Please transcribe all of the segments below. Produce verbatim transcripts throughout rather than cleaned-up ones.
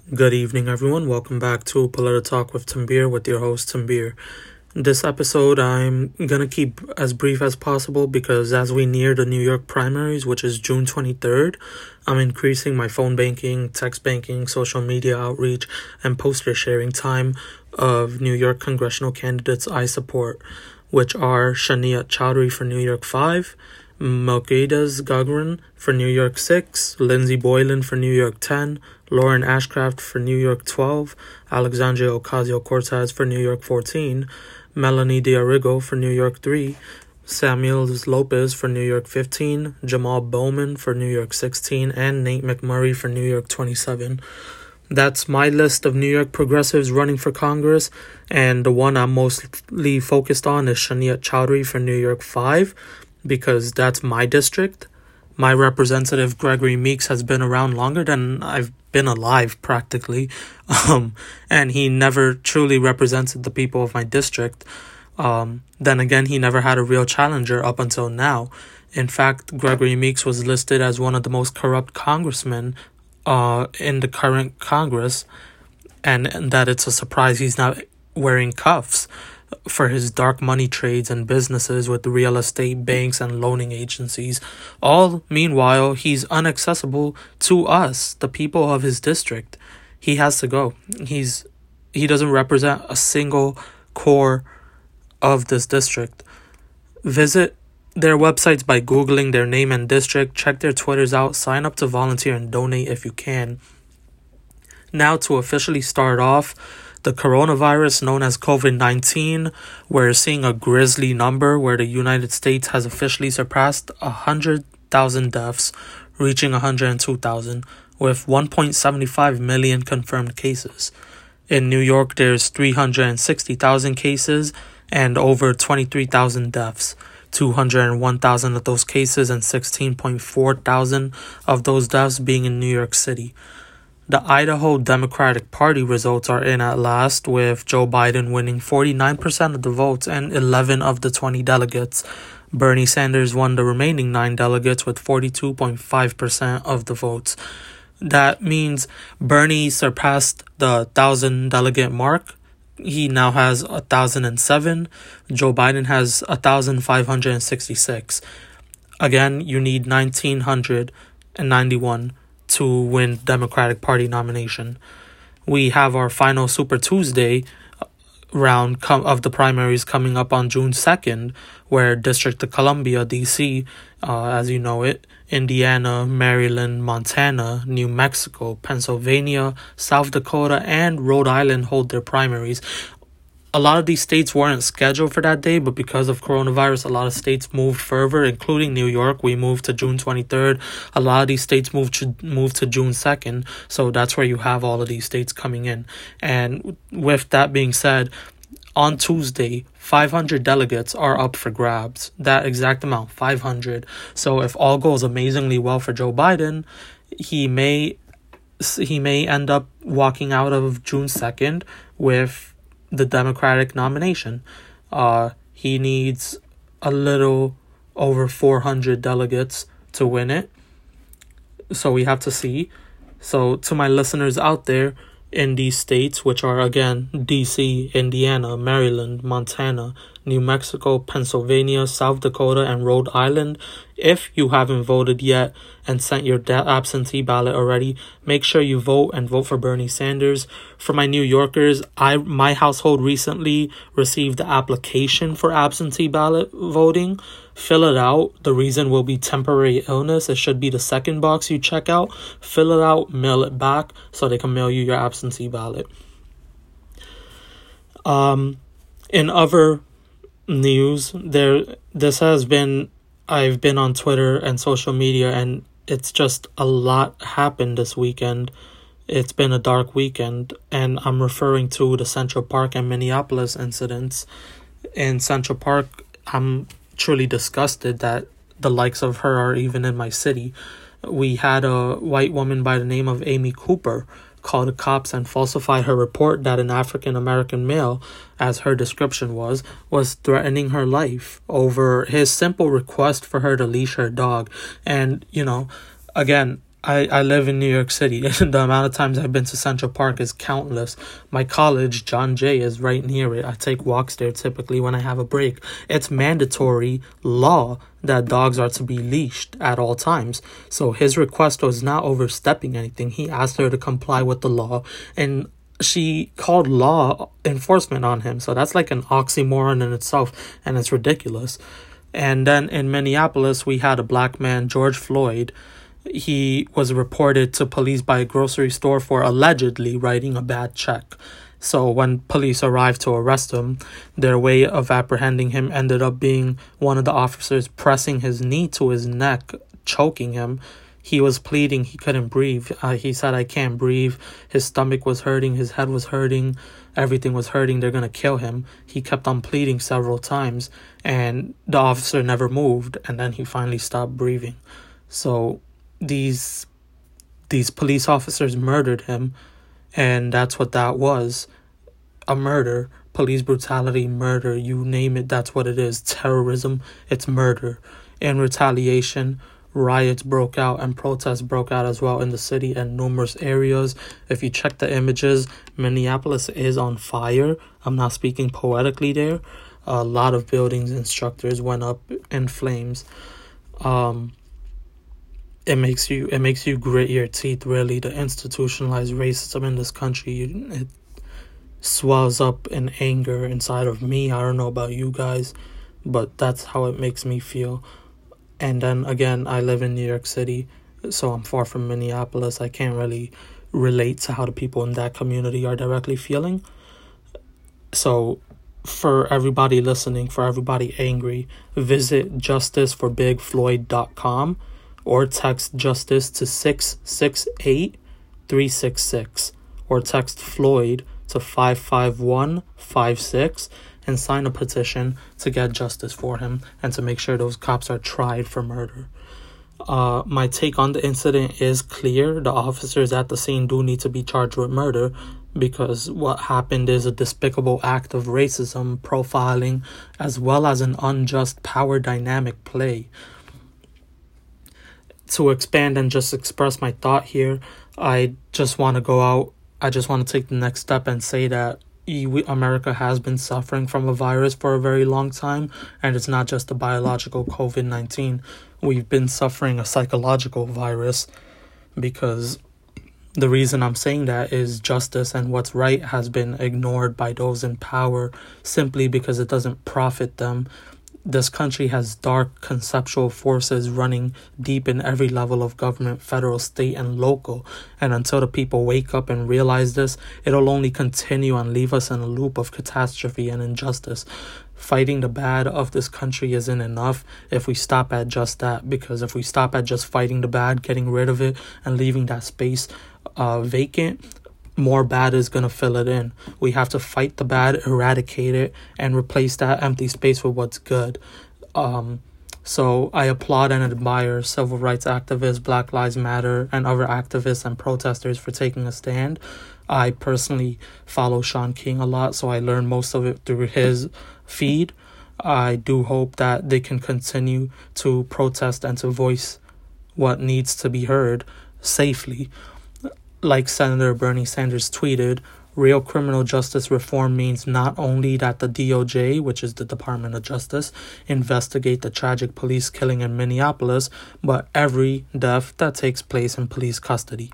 Good evening, everyone. Welcome back to Political Talk with Tambir with your host, Tambir. This episode, I'm going to keep as brief as possible because as we near the New York primaries, which is June twenty-third, I'm increasing my phone banking, text banking, social media outreach, and poster sharing time of New York congressional candidates I support, which are Shania Chowdhury for New York five, Melquiades Gagarin for New York six, Lindsey Boylan for New York ten, Lauren Ashcraft for New York twelve, Alexandria Ocasio-Cortez for New York fourteen, Melanie D'Arrigo for New York three, Samuel Lopez for New York fifteen, Jamal Bowman for New York sixteen, and Nate McMurray for New York twenty-seven. That's my list of New York progressives running for Congress, and the one I'm mostly focused on is Shania Chowdhury for New York five, because that's my district. My representative, Gregory Meeks, has been around longer than I've been alive, practically. Um, and he never truly represented the people of my district. Um, then again, he never had a real challenger up until now. In fact, Gregory Meeks was listed as one of the most corrupt congressmen uh, in the current Congress. And, and that it's a surprise he's not wearing cuffs for his dark money trades and businesses with real estate, banks, and loaning agencies. All meanwhile, he's inaccessible to us, the people of his district. He has to go. He's he doesn't represent a single core of this district. Visit their websites by Googling their name and district. Check their Twitters out. Sign up to volunteer and donate if you can. Now, to officially start off, the coronavirus known as covid nineteen, we're seeing a grisly number where the United States has officially surpassed one hundred thousand deaths, reaching one hundred two thousand, with one point seven five million confirmed cases. In New York, there's three hundred sixty thousand cases and over twenty-three thousand deaths. two hundred one thousand of those cases and sixteen point four thousand of those deaths being in New York City. The Idaho Democratic Party results are in at last, with Joe Biden winning forty-nine percent of the votes and eleven of the twenty delegates. Bernie Sanders won the remaining nine delegates with forty-two point five percent of the votes. That means Bernie surpassed the one thousand delegate mark. He now has one thousand seven. Joe Biden has one thousand five hundred sixty-six. Again, you need one thousand nine hundred ninety-one to win Democratic Party nomination. We have our final Super Tuesday round com- of the primaries coming up on June second, where District of Columbia, D C, uh, as you know it, Indiana, Maryland, Montana, New Mexico, Pennsylvania, South Dakota, and Rhode Island hold their primaries. A lot of these states weren't scheduled for that day, but because of coronavirus, a lot of states moved further, including New York. We moved to June twenty-third. A lot of these states moved to, moved to June second, so that's where you have all of these states coming in. And with that being said, on Tuesday, five hundred delegates are up for grabs. That exact amount, five hundred. So if all goes amazingly well for Joe Biden, he may he may end up walking out of June second with the Democratic nomination. Uh, he needs a little over four hundred delegates to win it. So we have to see. So to my listeners out there in these states, which are again D C, Indiana, Maryland, Montana, New Mexico, Pennsylvania, South Dakota, and Rhode Island, if you haven't voted yet and sent your de- absentee ballot already, make sure you vote and vote for Bernie Sanders. For my New Yorkers, I my household recently received the application for absentee ballot voting. Fill it out. The reason will be temporary illness. It should be the second box you check out. Fill it out, mail it back so they can mail you your absentee ballot. Um, in other news, there this has been I've been on Twitter and social media, and it's just a lot happened this weekend. It's been a dark weekend, and I'm referring to the Central Park and Minneapolis incidents. In Central Park, I'm truly disgusted that the likes of her are even in my city. We had a white woman by the name of Amy Cooper call the cops and falsify her report that an African-American male, as her description was, was threatening her life over his simple request for her to leash her dog. And, you know, again, I, I live in New York City, and the amount of times I've been to Central Park is countless. My college, John Jay, is right near it. I take walks there typically when I have a break. It's mandatory law that dogs are to be leashed at all times. So his request was not overstepping anything. He asked her to comply with the law, and she called law enforcement on him. So that's like an oxymoron in itself, and it's ridiculous. And then in Minneapolis, we had a black man, George Floyd. He was reported to police by a grocery store for allegedly writing a bad check. So when police arrived to arrest him, their way of apprehending him ended up being one of the officers pressing his knee to his neck, choking him. He was pleading he couldn't breathe. Uh, he said, "I can't breathe." His stomach was hurting. His head was hurting. Everything was hurting. They're going to kill him. He kept on pleading several times, and the officer never moved. And then he finally stopped breathing. So these these police officers murdered him, and that's what that was. A murder. Police brutality, murder, you name it, that's what it is. Terrorism, it's murder. In retaliation, riots broke out and protests broke out as well in the city and numerous areas. If you check the images, Minneapolis is on fire. I'm not speaking poetically there. A lot of buildings and structures went up in flames. Um... It makes you it makes you grit your teeth, really. The institutionalized racism in this country, it swells up in anger inside of me. I don't know about you guys, but that's how it makes me feel. And then again, I live in New York City, so I'm far from Minneapolis. I can't really relate to how the people in that community are directly feeling. So for everybody listening, for everybody angry, visit justice for big floyd dot com. Or text justice to six six eight three six six. Or text Floyd to five five one five six and sign a petition to get justice for him and to make sure those cops are tried for murder. Uh, my take on the incident is clear. The officers at the scene do need to be charged with murder because what happened is a despicable act of racism, profiling, as well as an unjust power dynamic play. To expand and just express my thought here, I just want to go out. I just want to take the next step and say that America has been suffering from a virus for a very long time, and it's not just the biological covid nineteen. We've been suffering a psychological virus because the reason I'm saying that is justice and what's right has been ignored by those in power simply because it doesn't profit them. This country has dark conceptual forces running deep in every level of government, federal, state, and local. And until the people wake up and realize this, it'll only continue and leave us in a loop of catastrophe and injustice. Fighting the bad of this country isn't enough if we stop at just that. Because if we stop at just fighting the bad, getting rid of it, and leaving that space uh, vacant, more bad is going to fill it in. We have to fight the bad, eradicate it, and replace that empty space with what's good. Um, so I applaud and admire civil rights activists, Black Lives Matter, and other activists and protesters for taking a stand. I personally follow Shaun King a lot, so I learn most of it through his feed. I do hope that they can continue to protest and to voice what needs to be heard safely. Like Senator Bernie Sanders tweeted, real criminal justice reform means not only that the D O J, which is the Department of Justice, investigate the tragic police killing in Minneapolis, but every death that takes place in police custody.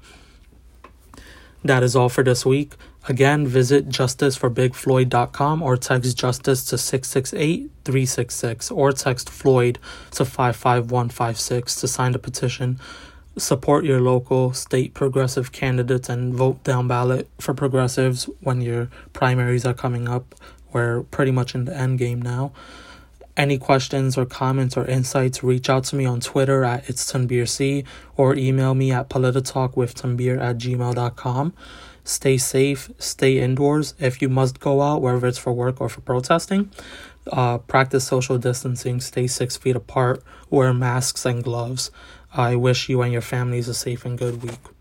That is all for this week. Again, visit justice for big floyd dot com or text justice to six six eight three six six or text Floyd to five five one five six to sign the petition. Support your local state progressive candidates and vote down ballot for progressives when your primaries are coming up. We're pretty much in the end game now. Any questions or comments or insights, reach out to me on Twitter at It's Tanbir C or email me at polititalkwithtanbir at gmail dot com. Stay safe, stay indoors. If you must go out, whether it's for work or for protesting, uh, practice social distancing, stay six feet apart, wear masks and gloves. I wish you and your families a safe and good week.